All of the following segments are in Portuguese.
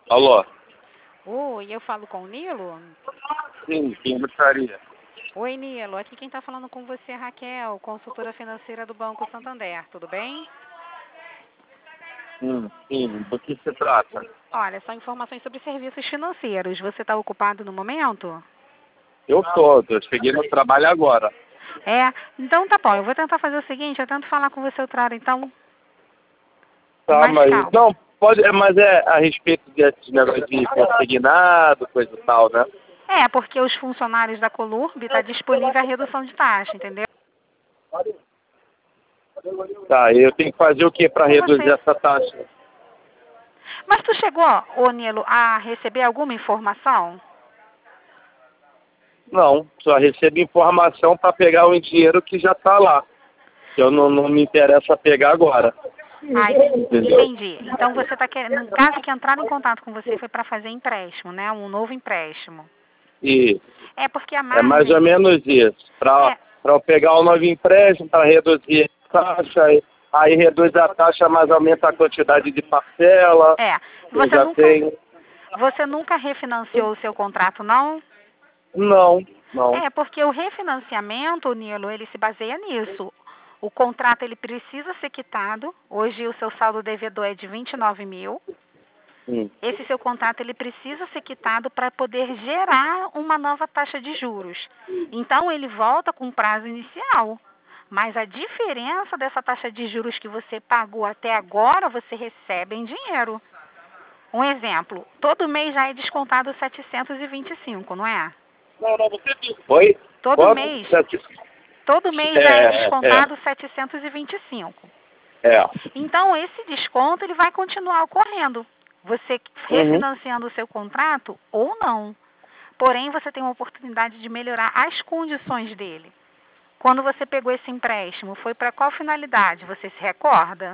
Alô? Oi, eu falo com o Nilo? Sim, quem gostaria? Oi, Nilo. Aqui quem está falando com você é Raquel, consultora financeira do Banco Santander. Tudo bem? Sim, do que se trata? Olha, são informações sobre serviços financeiros. Você está ocupado no momento? Eu cheguei no trabalho agora. É? Então tá bom. Eu vou tentar fazer o seguinte, eu tento falar com você outra hora, então, com Tá, mais mas calma. não, pode, mas é a respeito desse negócio de consignado, coisa e tal, né? É, porque os funcionários da Colurb está disponível a redução de taxa, entendeu? Tá, eu tenho que fazer o que para Com reduzir você. essa taxa? Mas tu chegou, ô Nilo, a receber alguma informação? Não, só recebo informação para pegar o dinheiro que já está lá. Que eu não me interessa pegar agora. Ah, Entendeu? entendi. Então você está querendo, no caso que entraram em contato com você foi para fazer empréstimo, né? Um novo empréstimo. E É porque a é mais ou margem menos isso. Para é, eu pegar o novo empréstimo, para reduzir a taxa, aí reduz a taxa, mas aumenta a quantidade de parcela. é. Eu Você já nunca tenho. você nunca refinanciou o seu contrato, não? Não, não. É, porque o refinanciamento, Nilo, ele se baseia nisso. O contrato ele precisa ser quitado. Hoje o seu saldo devedor é de 29 mil. Hum. Esse seu contrato ele precisa ser quitado para poder gerar uma nova taxa de juros. Então ele volta com prazo inicial. Mas a diferença dessa taxa de juros que você pagou até agora, você recebe em dinheiro. Um exemplo, todo mês já é descontado 725, não é? Oi? Todo Quanto? mês, todo mês já é É. descontado 725. É. Então esse desconto ele vai continuar ocorrendo. Você Uhum. refinanciando o seu contrato ou não. Porém, você tem uma oportunidade de melhorar as condições dele. Quando você pegou esse empréstimo, foi para qual finalidade? Você se recorda?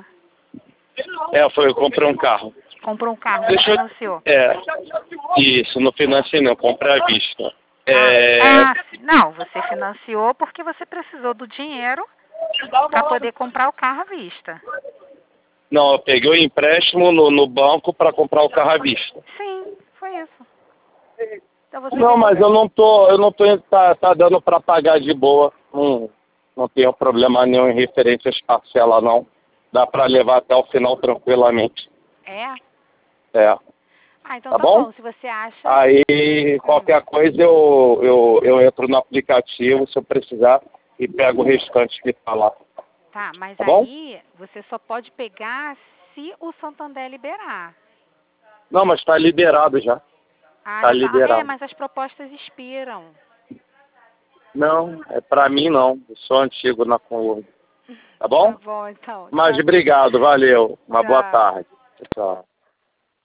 Eu comprei um carro. Comprou um carro, não Deixa eu... financiou? Isso, não financiei não, comprei à vista. Não, você financiou porque você precisou do dinheiro para poder comprar o carro à vista. Não, eu peguei o empréstimo no banco para comprar o carro à vista. Sim, foi isso. Então você Não, pegou. mas eu não tô, tá dando para pagar de boa. Não tenho problema nenhum em referente às parcelas, não. Dá para levar até o final tranquilamente. É? É. Ah, então Tá tá bom? bom. Se você acha. Aí, qualquer coisa, eu entro no aplicativo, se eu precisar, e pego o restante que tá lá. Tá, mas Tá bom? aí você só pode pegar se o Santander liberar. Não, mas tá liberado já. Ah, Tá já tá. É, liberado. mas as propostas expiram. Não, pra mim não. Eu sou antigo na Colômbia. Tá Tá bom? bom, então. Mas Tchau. obrigado, valeu. Uma boa Tchau. tarde. Tchau.